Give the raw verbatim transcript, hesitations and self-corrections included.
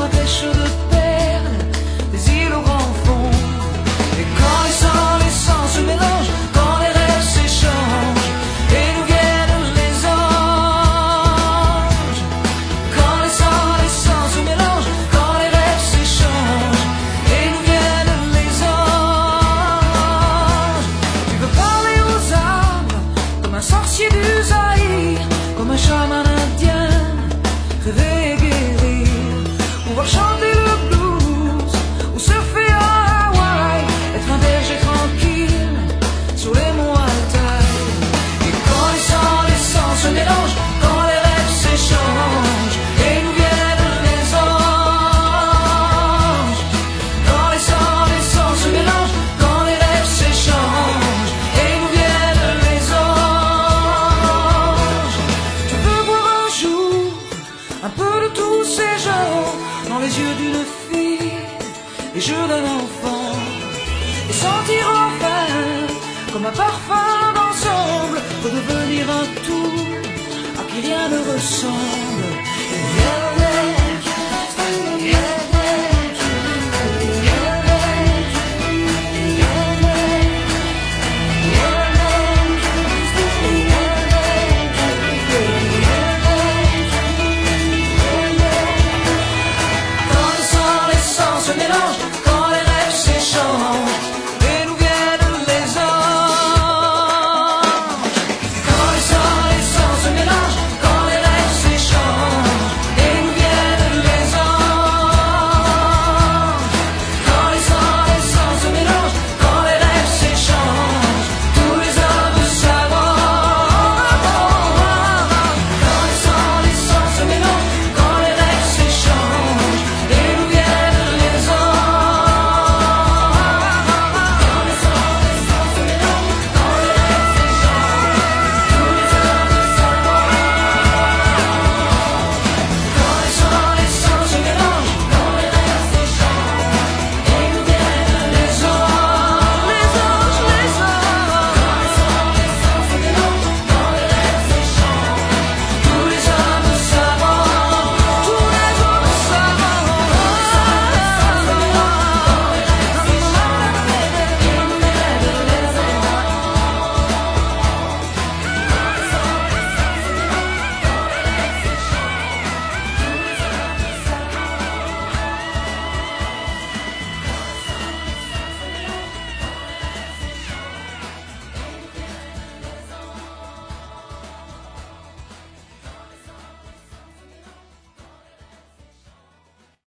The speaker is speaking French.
la pêche de perles, des îles au grand fond. Et quand les sangs, les sangs se mélangent, quand les rêves s'échangent, et nous viennent les anges. Quand les sangs, les sangs se mélangent, quand les rêves s'échangent, et nous viennent les anges. Tu veux parler aux arbres, comme un sorcier du Zaïre, comme un chaman indien, rêver et guérir, pouvoir chanter le blues, ou surfer à Hawaï, être un berger tranquille, sur les monts Altaï. Et quand les sangs, les sangs se mélangent, quand les rêves s'échangent, et nous viennent les anges. Quand les sangs, les sangs se mélangent, quand les rêves s'échangent, et nous viennent les anges. Tu veux voir un jour un peu de tous ces gens dans les yeux d'une fille, les jeux d'un enfant, et sentir enfin comme un parfum d'ensemble, redevenir un tout à qui rien ne ressemble.